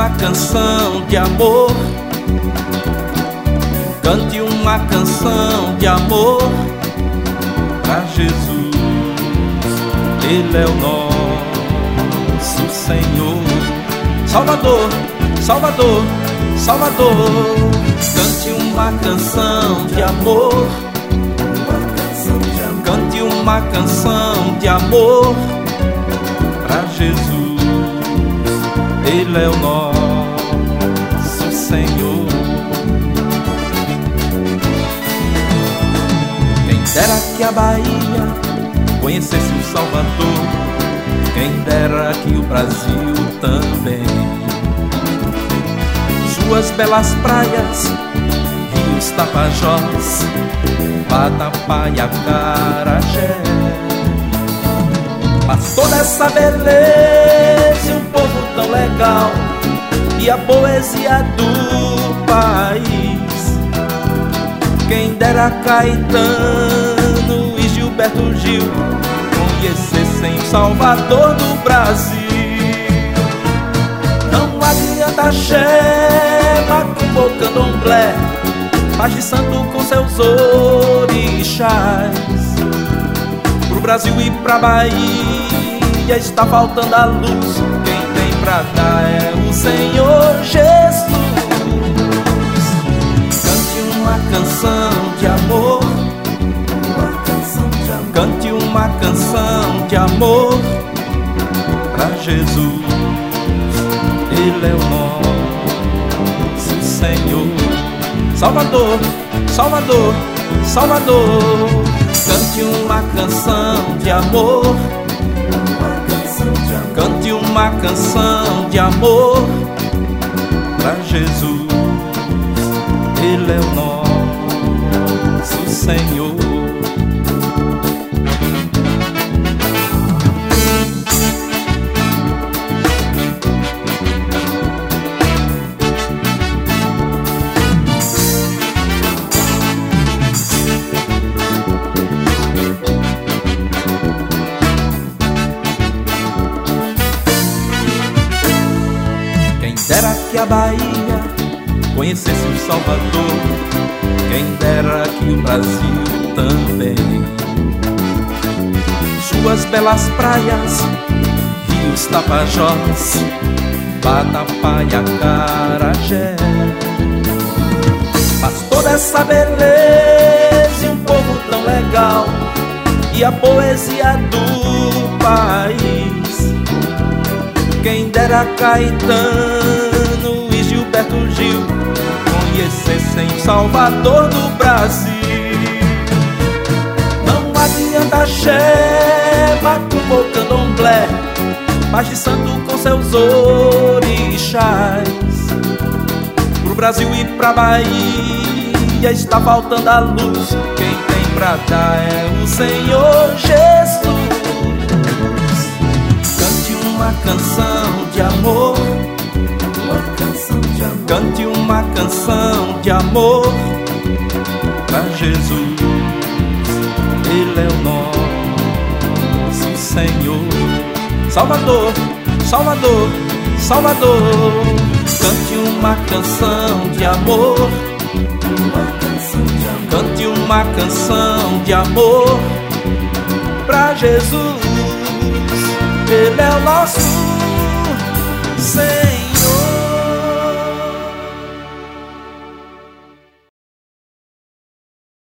uma canção de amor, cante uma canção de amor pra Jesus. Ele é o nosso Senhor, Salvador, Salvador, Salvador. Cante uma canção de amor, cante uma canção de amor pra Jesus. Ele é o nosso Senhor. Quem dera que a Bahia conhecesse o Salvador, quem dera que o Brasil também. Suas belas praias, rios, Tapajós, Vatapá e Acarajé. Mas toda essa beleza e um povo tão legal e a poesia do país, quem dera Caetano e Gilberto Gil conhecessem o Salvador do Brasil. Não adianta axé, macumbo, candomblé, paz de santo com seus orixás. Pro Brasil e pra Bahia está faltando a luz, quem tem pra dar é o Senhor Jesus. Cante uma canção de amor, cante uma canção de amor pra Jesus. Ele é o nosso Senhor, Salvador, Salvador, Salvador. Cante uma canção de amor, cante uma canção de amor pra Jesus. Ele é o nosso Senhor. Quem dera que a Bahia conhecesse o Salvador, quem dera que o Brasil também. Suas belas praias, rios, Tapajós, Vatapá e Acarajé. Mas toda essa beleza e um povo tão legal e a poesia do país, quem dera Caetano e Gilberto Gil conhecessem o Salvador do Brasil. Não adianta axé, macumbo, candomblé, paz de santo com seus orixás. Pro Brasil e pra Bahia está faltando a luz, quem tem pra dar é o Senhor Jesus. Cante uma canção de amor, cante uma canção de amor pra Jesus. Ele é o nosso Senhor, Salvador, Salvador, Salvador. Cante uma canção de amor, cante uma canção de amor pra Jesus. Ele é o nosso Senhor.